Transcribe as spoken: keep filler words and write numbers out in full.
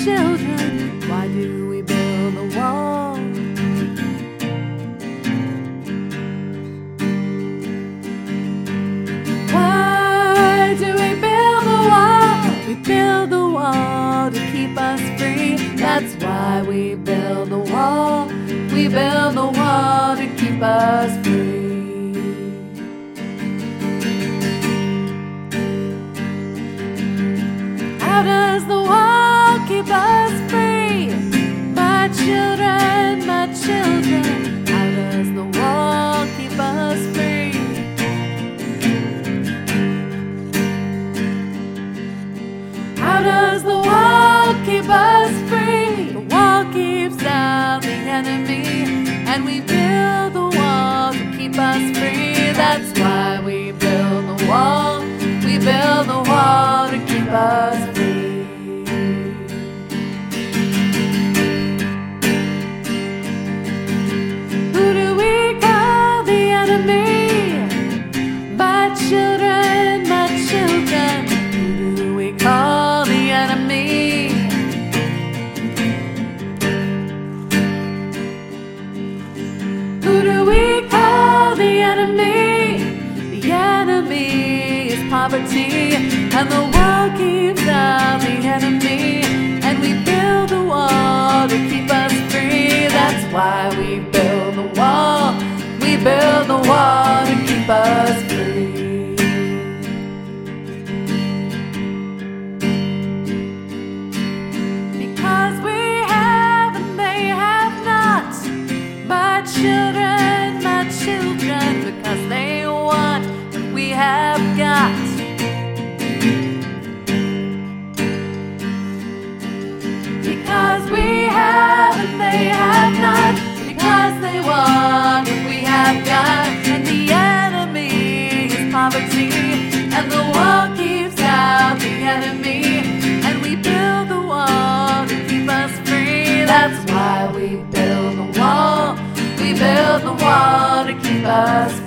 children, why do we build a wall? Why do we build a wall? We build a wall to keep us free. That's why we build a wall. We build a wall to keep us free. How does the wall keep us free? My children, my children, how does the wall keep us free? How does the wall keep us free? The wall keeps out the enemy, and we build the wall to keep us free. That's why we build the wall. We build the wall to keep us free. Who do we call the enemy? My children, my children. Who do we call the enemy? Who do we call the enemy? The enemy is poverty, and the wall keeps out the enemy, and we build the wall to keep us free. That's why we build the wall. We build the wall to keep us free. Because we have and they have not. My children, my children, because they want what we have got. Because we have and they have not. Because they want what we have got. And the enemy is poverty, and the wall keeps out the enemy, and we build the wall to keep us free. That's why we build the wall. We build the wall to keep us free.